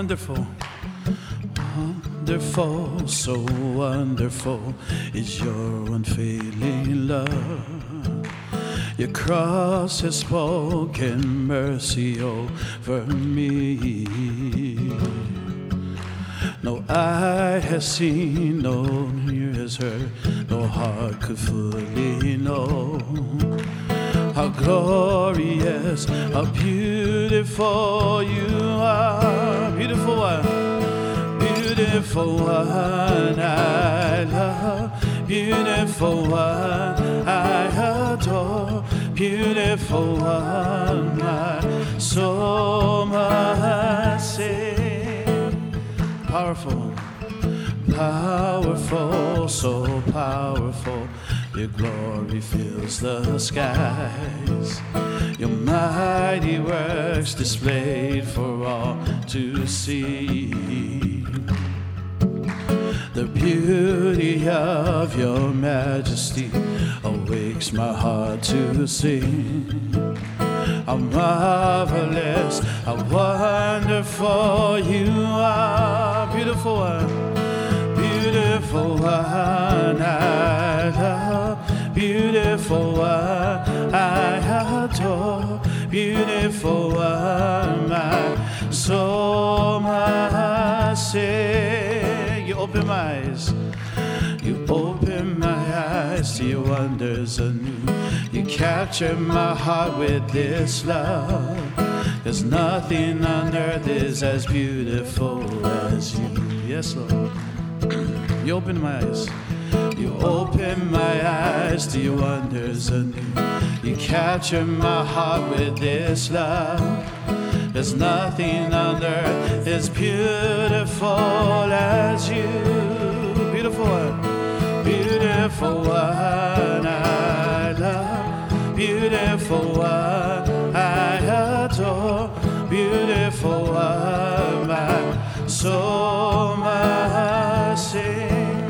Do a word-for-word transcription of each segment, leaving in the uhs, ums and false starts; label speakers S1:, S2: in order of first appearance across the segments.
S1: Wonderful, wonderful, so wonderful is your unfailing love. Your cross has spoken mercy over me. No eye has seen, no ear has heard, no heart could fully know how glorious, how beautiful you are. Beautiful one, beautiful one I love, beautiful one I adore, beautiful one my soul must sing. Powerful, powerful, so powerful, your glory fills the skies. Your mighty works displayed for all to see. The beauty of your majesty awakes my heart to sing. How marvelous, how wonderful you are. Beautiful one, beautiful one I love, beautiful one I adore, beautiful one my soul must sing. You open my eyes, you open my eyes to your wonders anew. You capture my heart with this love, 'cause nothing on earth is as beautiful as you. Yes, Lord. You open my eyes, you open my eyes to your wonders anew. You capture my heart with this love, 'cause nothing on earth is beautiful as you. Beautiful one, beautiful one I love, beautiful one I adore, beautiful one my soul must sing.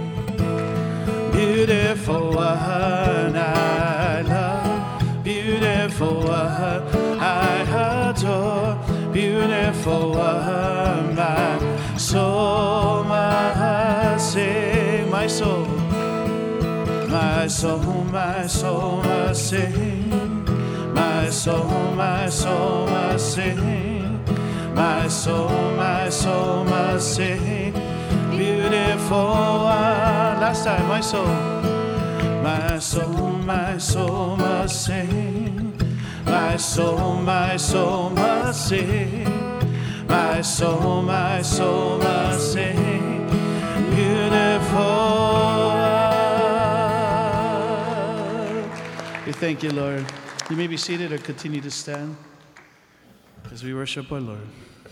S1: Beautiful one I love, beautiful one I adore, beautiful one my soul must sing. My soul, my soul, my soul must sing. My soul, my soul must sing. My soul, my soul must sing. Beautiful one. Last time, my soul, my soul, my soul must sing. My soul, my soul must sing. My soul, my soul must sing. Beautiful one. We thank you, Lord. You may be seated or continue to stand as we worship our Lord.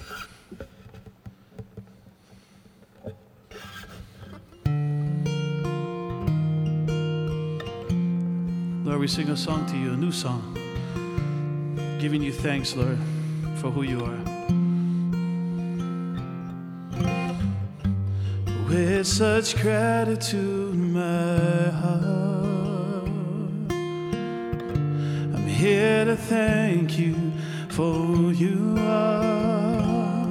S1: Lord, we sing a song to you, a new song, giving you thanks, Lord, for who you are. With such gratitude in my heart, I'm here to thank you for who you are.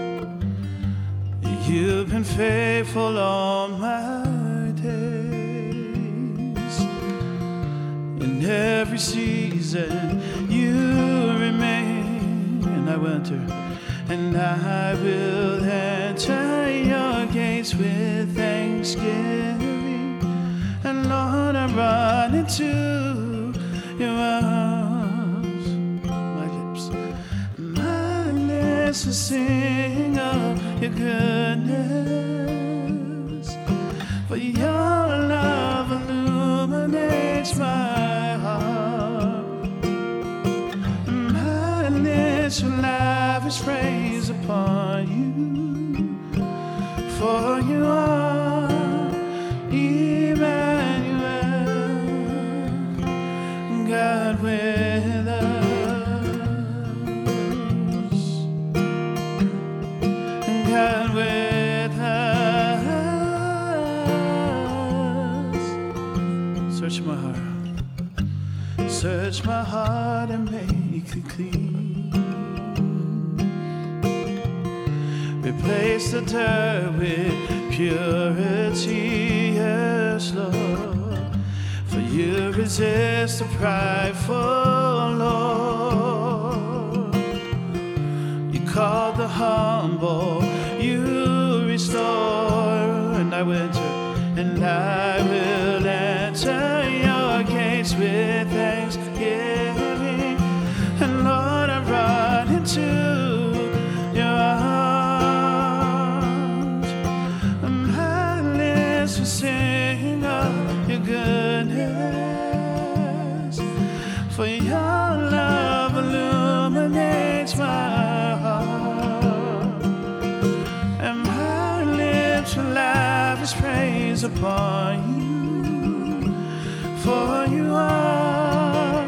S1: You've been faithful all my days. In every season you remain. And I will enter, and I will enter your gates with thanksgiving. And Lord, I run into your arms. My lips, my lips will sing of your goodness. For your love illuminates my heart. My lips will lavish praise upon you. For you are Emmanuel, God with us, God with us. Search my heart, search my heart and make it clean. Replace the dirt with purity, yes, Lord. For you resist the prideful, Lord. You call the humble, you restore. And I will enter, and I will enter your gates with thanksgiving. And Lord, I run into your arms. And my lips will sing of your goodness. For your love illuminates my heart. And my lips will lavish praise upon you. For you are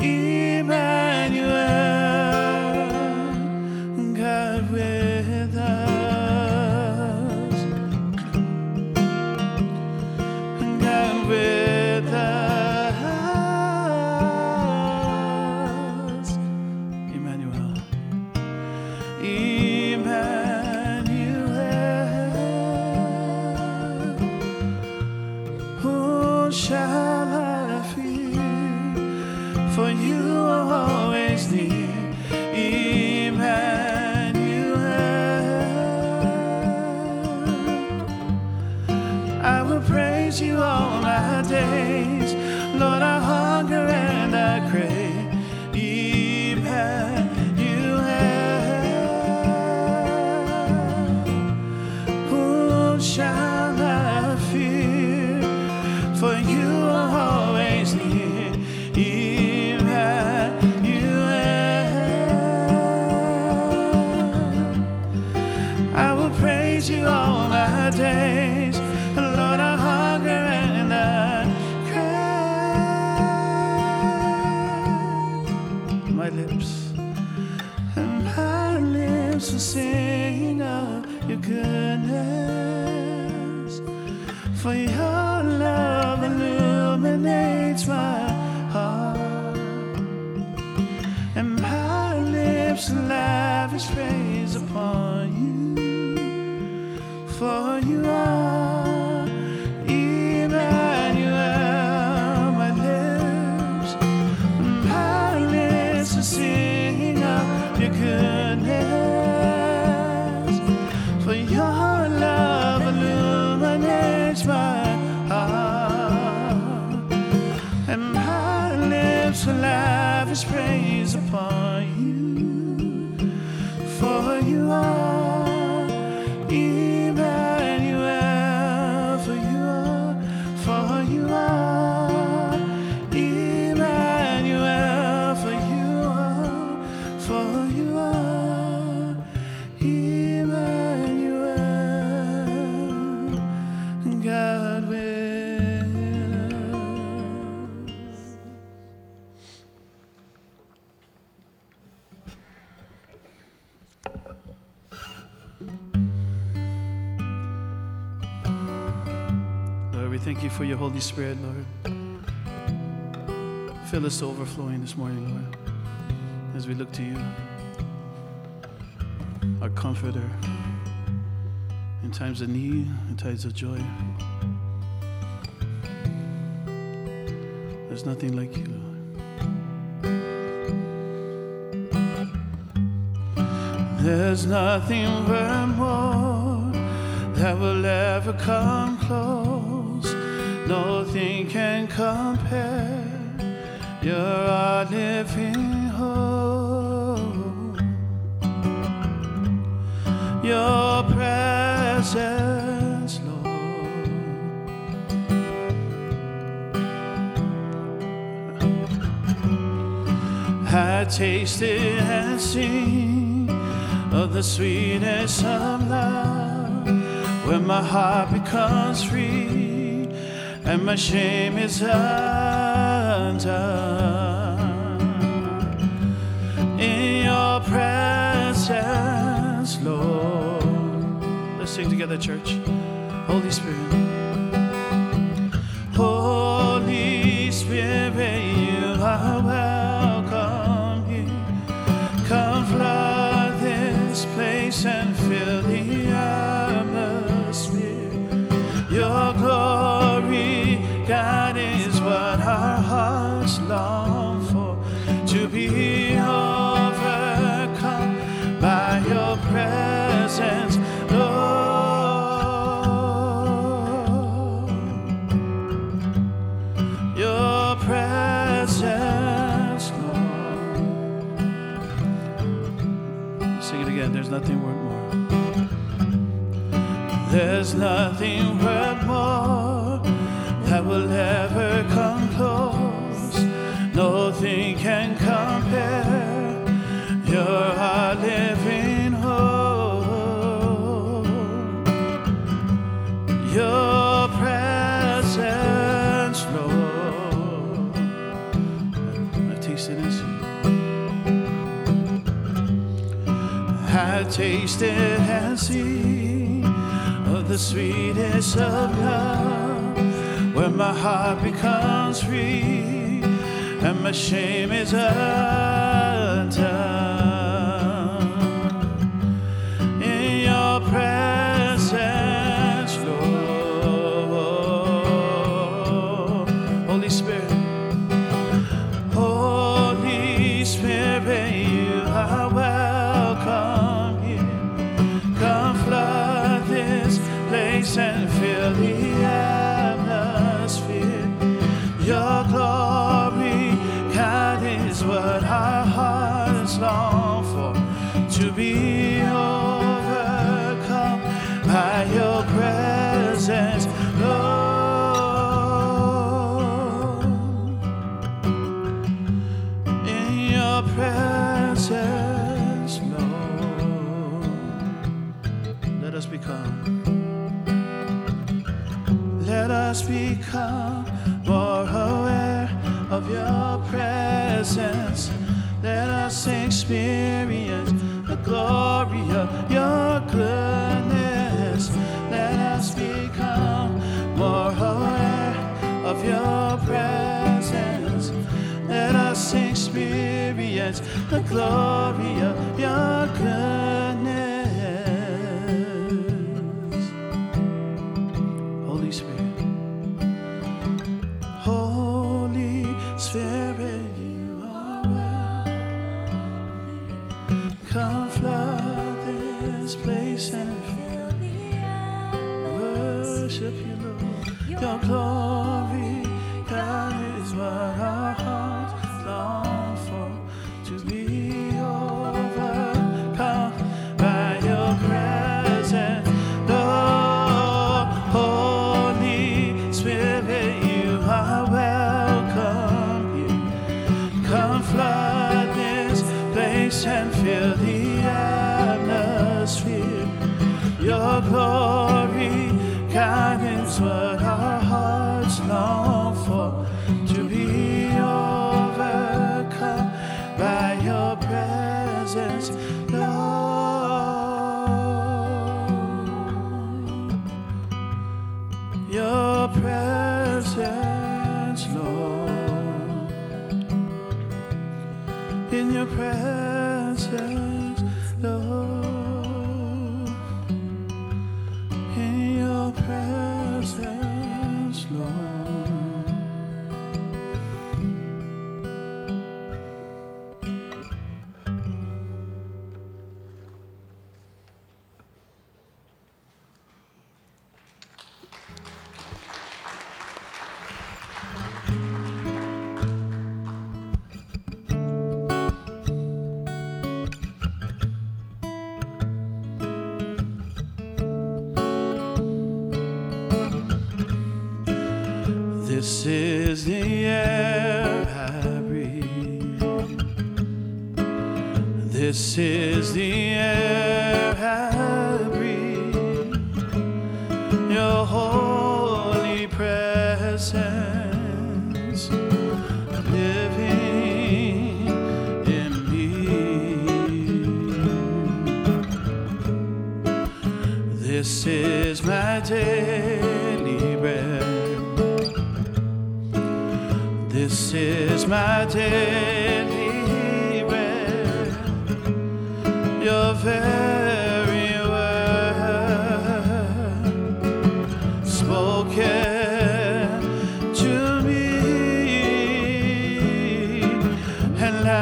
S1: Emmanuel, God with us, God with us, Emmanuel, Emmanuel. Who shall I fear? For you are always near, Emmanuel. I will praise you all my days, Lord. I hunger and I crave, Emmanuel. Who shall I fear? For you are always near, Emmanuel. I will praise you all my days, Lord. I hunger and I crave. My lips, and my lips will sing of your goodness. For your love illuminates my heart. And my lips lavish praise upon you. For you are Emmanuel. My lips, my lips will sing of your goodness. For your love illuminates my heart. And my lips will lavish praise upon you. For you are Emmanuel. For you are, for you are Emmanuel. For you are, for you are Emmanuel, God with us. Lord, we thank you for your Holy Spirit, Lord. Fill us to overflowing this morning, Lord, as we look to you, our comforter, in times of need, in times of joy. There's nothing like you, Lord. There's nothing worth more that will ever come close. Nothing can compare. You're our living hope. Your presence, Lord. I tasted and seen of the sweetness of love, when my heart becomes free and my shame is undone. In your presence, Lord. Let's sing together, church. Holy Spirit. Holy Spirit, you are welcome here. Come flood this place and fill the There's nothing worth more that will ever come close. Nothing can compare. You're our living hope. Your presence, Lord. I've tasted and seen. I've tasted and seen of the sweetest of love, when my heart becomes free and my shame is undone. In your presence, Lord. Holy Spirit, Holy Spirit, you are welcome here. Come flood this place and fill the atmosphere. Your glory, God, is what our hearts long for, to be overcome by your presence, Lord. In your presence, Lord, let us become, let us become more aware of your presence. Let us experience the glory of your goodness. Let us become more aware of your presence. Let us experience the glory of your goodness. Holy Spirit, Holy Spirit, you are welcome. Come flood this place and fill the atmosphere. Worship you, Lord. Your glory, God, is what our hearts long for, to be overcome by your presence, Lord. Holy Spirit, you are welcome here. Come flood this place and fill the atmosphere. Your glory, God, is what our hearts long for, to be overcome by your presence, Lord. Your presence, Lord. In your presence, Lord. In your presence, Lord. This is the air I breathe. This is the air I breathe. Your holy presence living in me. This is my daily bread. This is my daily bread. Your very word spoken to me, and I,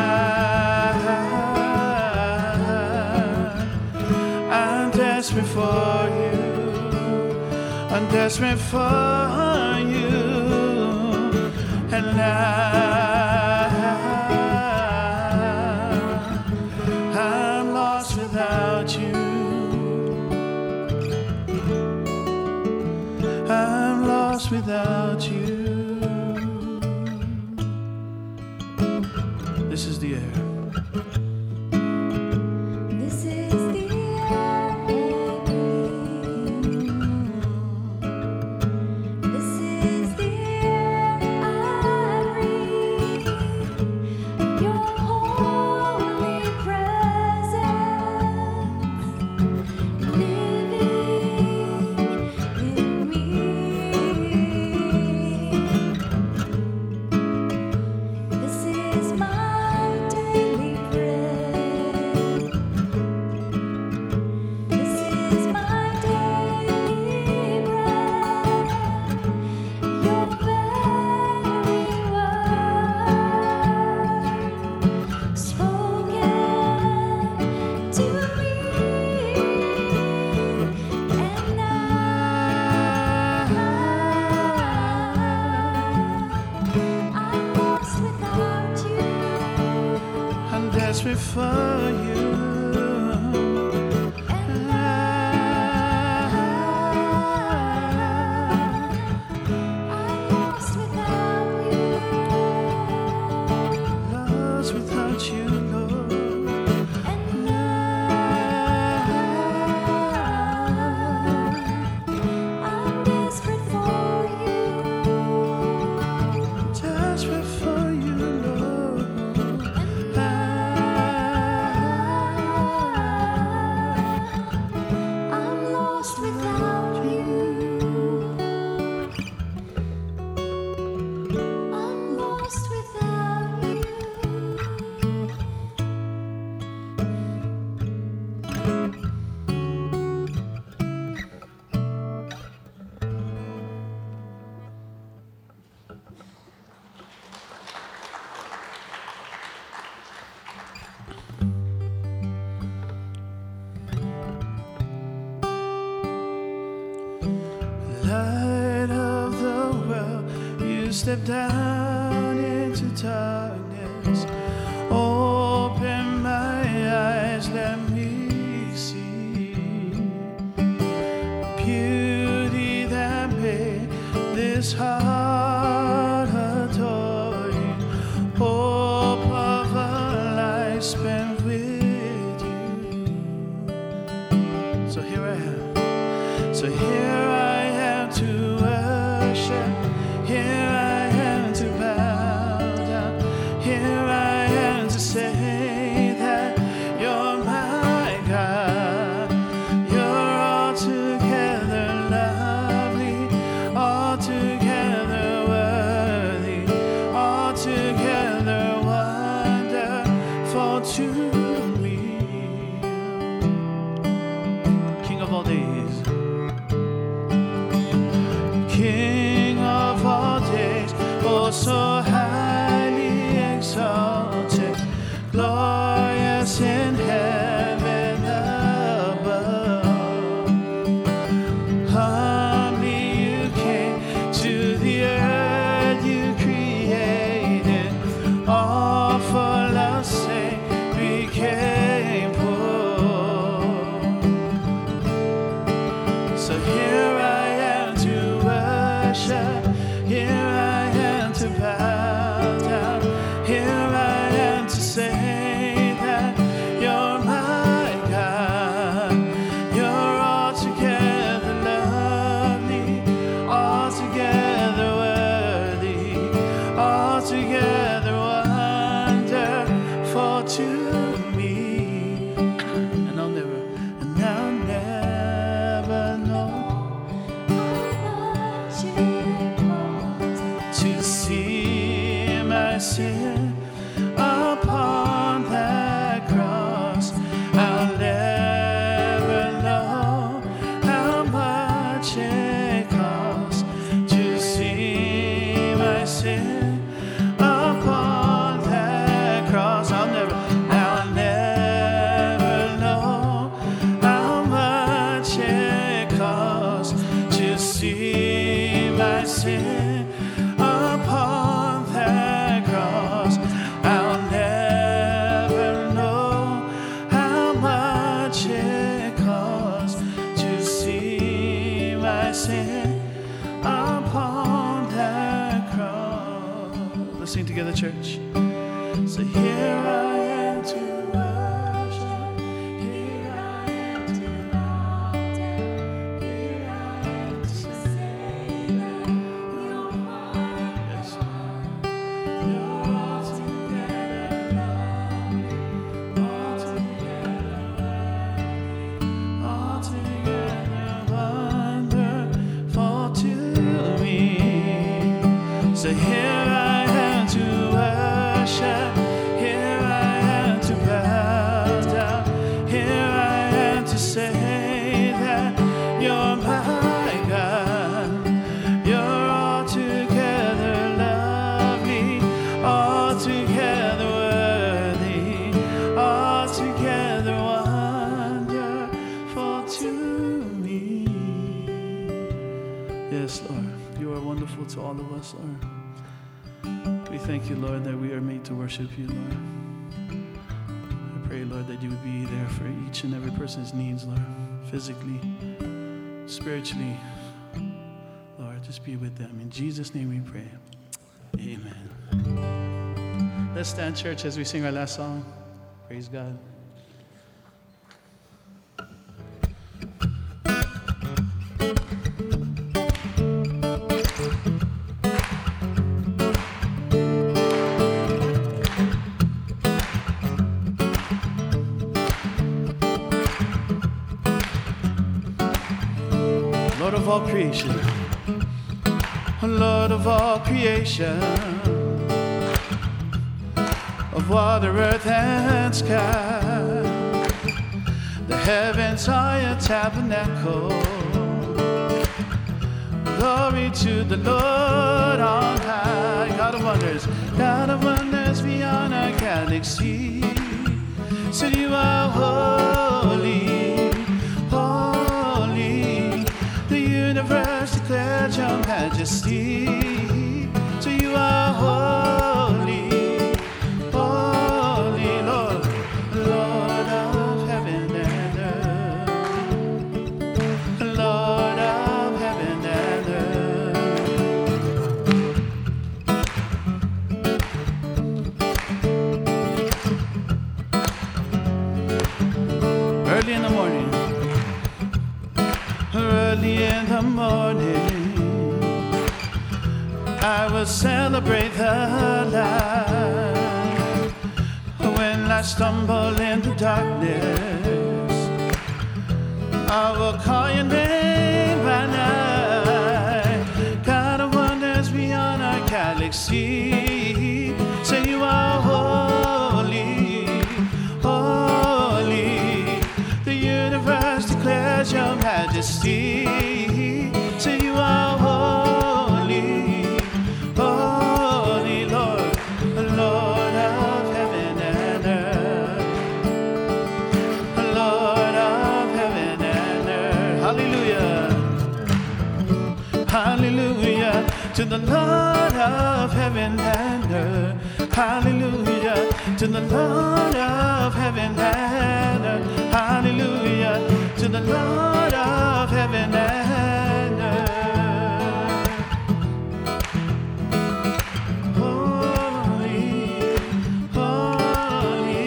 S1: I'm desperate for you. I'm desperate for you. And I, I'm lost without you. lost without you. This is the air.
S2: This is the air I breathe. This is the air I breathe. Your holy presence living in me. This is my daily bread. This is my daily bread. Your very word spoken to me, and now I'm lost without you.
S1: I'm desperate for you.
S2: And now I'm lost without you.
S1: Lost without you, Lord.
S2: And now I'm desperate for you.
S1: Desperate for you, Lord.
S2: And now I'm lost without you. I'm lost without you.
S1: Light of the world, you step down into darkness. Open my eyes, let me see beauty that made this heart adore you. Hope of a life spent with you. So here I am. So here I am to worship. Here I am to bow down. Here I am to say that you're my God. You're altogether lovely, altogether worthy, altogether wonderful to me. King of all days. King of all days, oh so highly exalted, glorious in heaven above. Humbly you came to the earth you created, all for love's sake became poor. So here I am to worship, here I am to bow down, here I am to say that you're my God. You're altogether lovely, altogether worthy, altogether wonderful to me. And I'll never, and I'll never know to see my sin upon that cross. I'll never know how much it costs to see my sin upon that cross. I'll never, I'll never know how much it costs to see my sin upon that cross. I'll never know how much it costs to see my sin upon sing together, church. So here I am to worship. Here I am to bow down. Here I am to say that you're mine. Yes. You're altogether lovely, altogether worthy, altogether wonderful to me. So here I am to worship. Here I am to bow down. Here I am to say that you're my God. You're altogether lovely, altogether worthy, altogether wonderful to me. Yes, Lord, you are wonderful to all of us, Lord. We thank you, Lord, that we are made to worship you, Lord. I pray, Lord, that you would be there for each and every person's needs, Lord, physically, spiritually. Lord, just be with them. In Jesus' name we pray. Amen. Let's stand, church, as we sing our last song. Praise God. Lord of all creation, Lord of all creation, of water, earth, and sky, the heavens are your tabernacle. Glory to the Lord on high. God of wonders, God of wonders beyond our galaxy. So you are holy, holy. The universe declares your majesty. So you are holy, holy, Lord, Lord of heaven and earth, Lord of heaven and earth. Early in the morning, early in the morning, I will celebrate the light. When I stumble in the darkness, I will call your name by night. God of wonders beyond our galaxy, say you are holy, holy. The universe declares your majesty. Say you are holy, holy, Lord, Lord of heaven and earth, Lord of heaven and earth. Hallelujah, hallelujah to the Lord of heaven and earth. Hallelujah to the Lord of heaven and earth. Hallelujah to the Lord of heaven and earth. Holy, holy.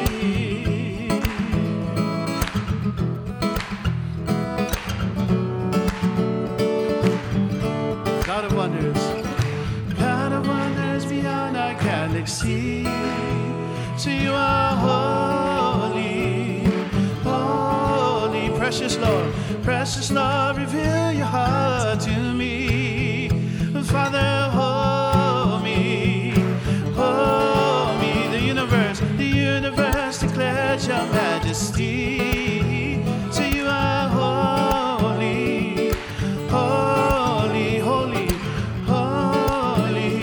S1: God of wonders, God of wonders beyond our galaxy. So you are holy, holy, precious Lord, precious Lord, reveal your heart to me. Father, hold me, hold me. The universe, the universe declares your majesty. So you are holy, holy, holy, holy,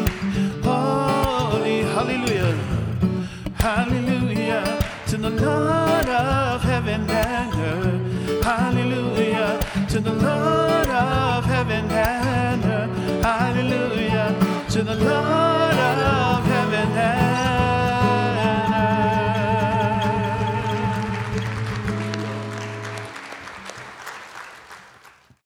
S1: holy. Hallelujah, hallelujah to the Lord of heaven and earth. Hallelujah to the Lord of heaven and earth. Hallelujah to the Lord